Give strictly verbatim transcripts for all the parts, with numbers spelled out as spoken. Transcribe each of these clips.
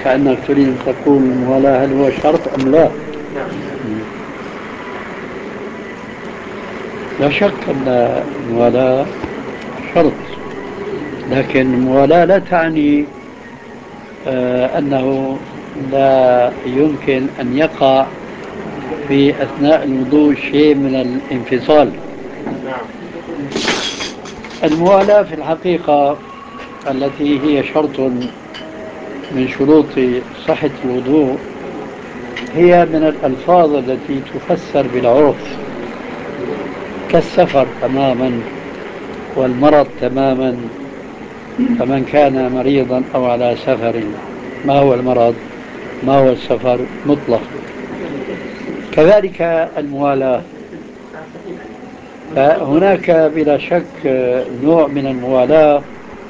كأنك تريد أن تقول الموالاة هل هو شرط أم لا؟ نعم. لا شك أن الموالاة شرط، لكن الموالاة لا تعني آه أنه لا يمكن أن يقع في أثناء الوضوء شيء من الانفصال. نعم. الموالاة في الحقيقة التي هي شرط من شروط صحة الوضوء هي من الألفاظ التي تفسر بالعرف، كالسفر تماما والمرض تماما. فمن كان مريضا أو على سفر، ما هو المرض؟ ما هو السفر؟ مطلق. كذلك الموالاة، فهناك بلا شك نوع من الموالاة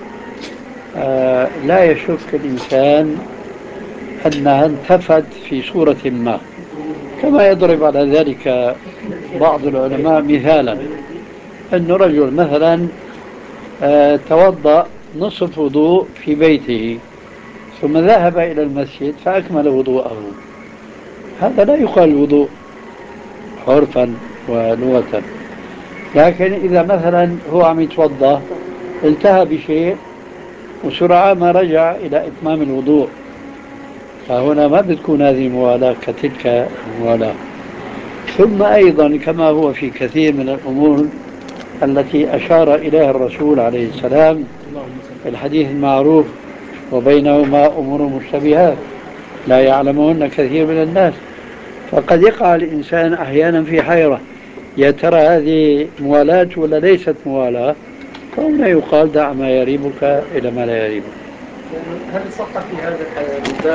لا يشك الإنسان أنها انتفت في صورة ما، كما يضرب على ذلك بعض العلماء مثالا، أن رجل مثلا توضأ نصف وضوء في بيته ثم ذهب إلى المسجد فأكمل وضوءه، هذا لا يقال وضوء عرفا ولغة. لكن إذا مثلا هو عم يتوضأ انتهى بشيء وسرعان ما رجع إلى إتمام الوضوء، فهنا ما بتكون هذه موالاة كتلك الموالاة. ثم أيضا كما هو في كثير من الأمور التي أشار إليها الرسول عليه السلام في الحديث المعروف: وبينهما أمور مشتبهات لا يعلمهن كثير من الناس. فقد يقع الإنسان أحيانا في حيرة، يا ترى هذه موالاة ولا ليست موالاة؟ فهنا يقال: دع ما يريبك إلى ما لا يريبك. هل صح في هذا